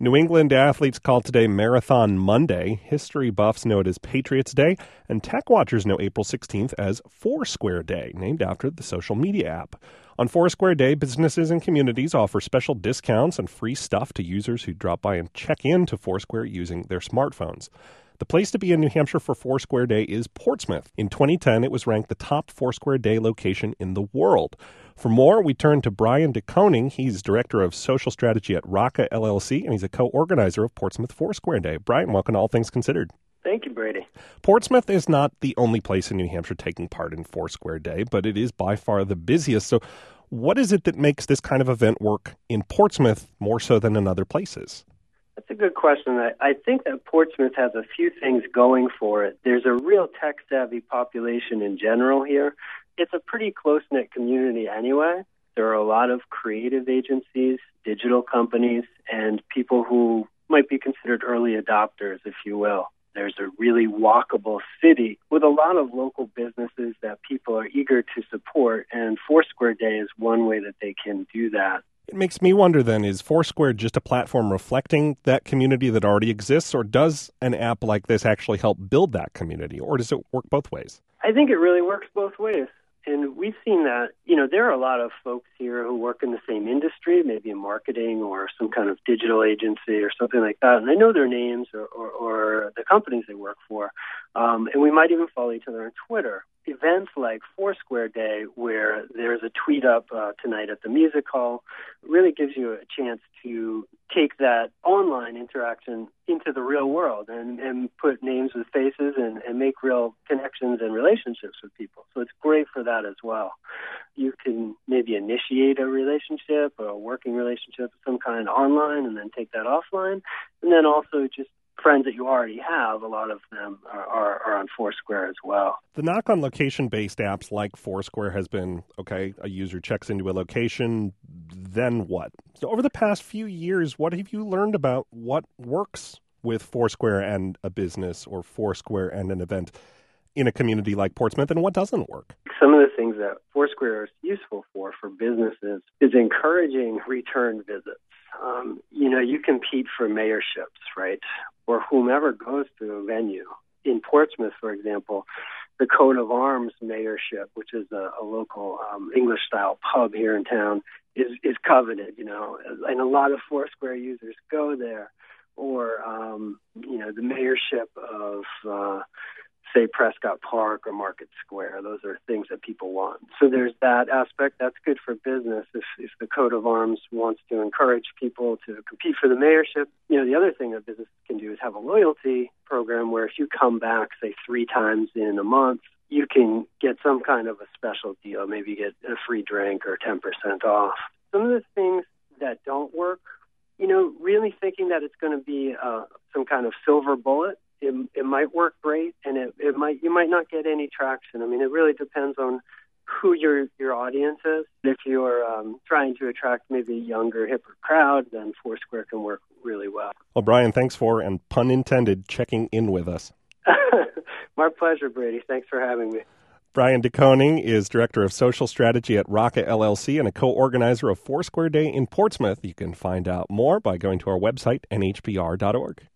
New England athletes call today Marathon Monday. History buffs know it as Patriots Day, and tech watchers know April 16th as Foursquare Day, named after the social media app. On Foursquare Day, businesses and communities offer special discounts and free stuff to users who drop by and check in to Foursquare using their smartphones. The place to be in New Hampshire for Foursquare Day is Portsmouth. In 2010, it was ranked the top Foursquare Day location in the world. For more, we turn to Brian DeKoning. He's Director of Social Strategy at Rocca LLC, and he's a co-organizer of Portsmouth Foursquare Day. Brian, welcome to All Things Considered. Thank you, Brady. Portsmouth is not the only place in New Hampshire taking part in Foursquare Day, but it is by far the busiest. So what is it that makes this kind of event work in Portsmouth more so than in other places? That's a good question. I think that Portsmouth has a few things going for it. There's a real tech-savvy population in general here. It's a pretty close-knit community anyway. There are a lot of creative agencies, digital companies, and people who might be considered early adopters, if you will. There's a really walkable city with a lot of local businesses that people are eager to support, and Foursquare Day is one way that they can do that. It makes me wonder then, is Foursquare just a platform reflecting that community that already exists, or does an app like this actually help build that community, or does it work both ways? I think it really works both ways. And we've seen that, there are a lot of folks here who work in the same industry, maybe in marketing or some kind of digital agency or something like that. And I know their names or the companies they work for. And we might even follow each other on Twitter. Events like Foursquare Day, where there's a tweet up tonight at the music hall, really gives you a chance to take that online interaction into the real world and put names with faces and make real connections and relationships with people. So it's great for that as well. You can maybe initiate a relationship or a working relationship of some kind online and then take that offline. And then also just friends that you already have, a lot of them are on Foursquare as well. The knock on location-based apps like Foursquare has been, a user checks into a location, then what? So over the past few years, what have you learned about what works with Foursquare and a business or Foursquare and an event in a community like Portsmouth, and what doesn't work? Some of the things that Foursquare is useful for businesses is encouraging return visits. You compete for mayorships, right? Or whomever goes to a venue. In Portsmouth, for example, the Coat of Arms mayorship, which is a local English-style pub here in town, is coveted, and a lot of Foursquare users go there. Or, the mayorship of, say, Prescott Park or Market Square. Those are things that people want. So there's that aspect. That's good for business if the Coat of Arms wants to encourage people to compete for the mayorship. The other thing that business can do is have a loyalty program where if you come back, say, 3 times in a month, you can get some kind of a special deal. Maybe you get a free drink or 10% off. Some of the things that don't work, really thinking that it's going to be some kind of silver bullet, it might work great, and you might not get any traction. I mean, it really depends on who your audience is. If you're trying to attract maybe a younger, hipper crowd, then Foursquare can work really well. Well, Brian, thanks for, and pun intended, checking in with us. My pleasure, Brady. Thanks for having me. Brian DeKoning is Director of Social Strategy at Rocca LLC and a co-organizer of Foursquare Day in Portsmouth. You can find out more by going to our website, nhpr.org.